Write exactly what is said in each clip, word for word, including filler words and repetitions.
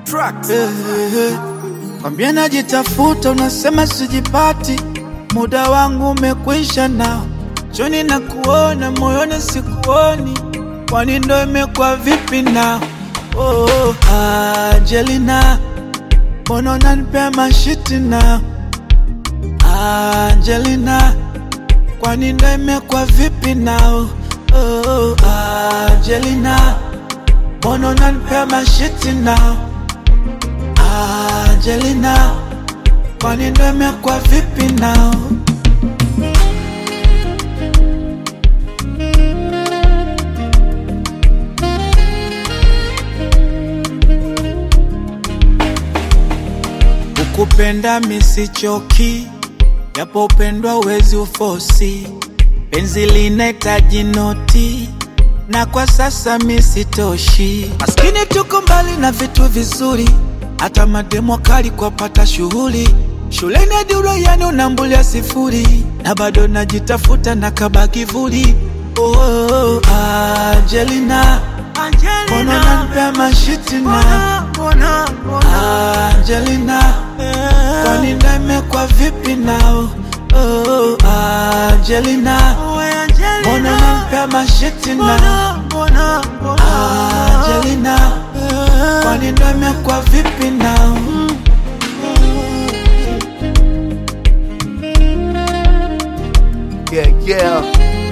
Tracks. Hey, hey, hey. Kwambia najitafuta unasema sijipati, muda wangu umekwisha nao, choni na kuona moyoni sikuoni, kwani ndo imekuwa vipi nao? Oh, Angelina, mbona unanipea mashiti nao? Angelina, kwani ndo imekuwa vipi nao? Oh, Angelina, mbona unanipea mashiti nao? Angelina, kwani ndo imekuwa vipi nao? Ukupenda misichoki, yapo upendwa wezi ufosi, penzi linahitaji noti, na kwa sasa misitoshi. Maskini tuko mbali na vitu vizuri, hata mademo kali kwa pata shughuli, shuleni hadi uraiani unambulia sifuri, na bado najitafuta na kabaki vuli. Oh, oh, Angelina, mbona unanipea mashiti na? Angelina, kwani ndo imekuwa vipi nao? Oh, Angelina, mbona unanipea mashiti na? Angelina, kwani ndo imekuwa vipi nao? Yeah, yeah.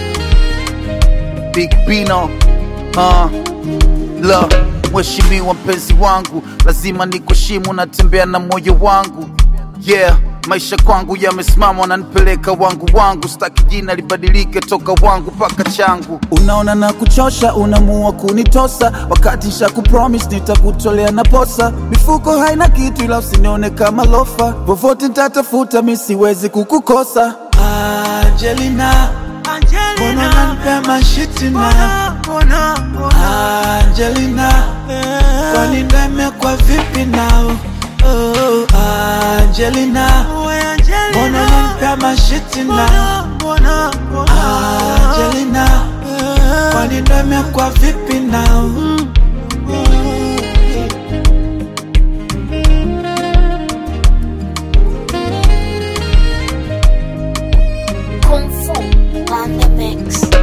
Big Bino, uh, la mheshimiwa mpenzi wangu, lazima nikuheshimu, natembea na moyo wangu. Yeah, maisha kwangu yamesimama, wananipeleka wangu wangu, sitaki jina libadilike toka wangu paka changu. Unaona na kuchosha, unamua kunitosa, wakati nisha kupromise nitakutolea na posa. Mifuko haina kitu ila usinione kama lofa, vovote nitatafuta mimi siwezi kukukosa. Angelina, mbona unanipea mashiti na? Angelina, kwani ndo imekuwa vipi nao? Oh, Angelina, mbona unanipea mashiti na? Angelina, kwani ndo imekuwa vipi nao? Kung Fu on the mix.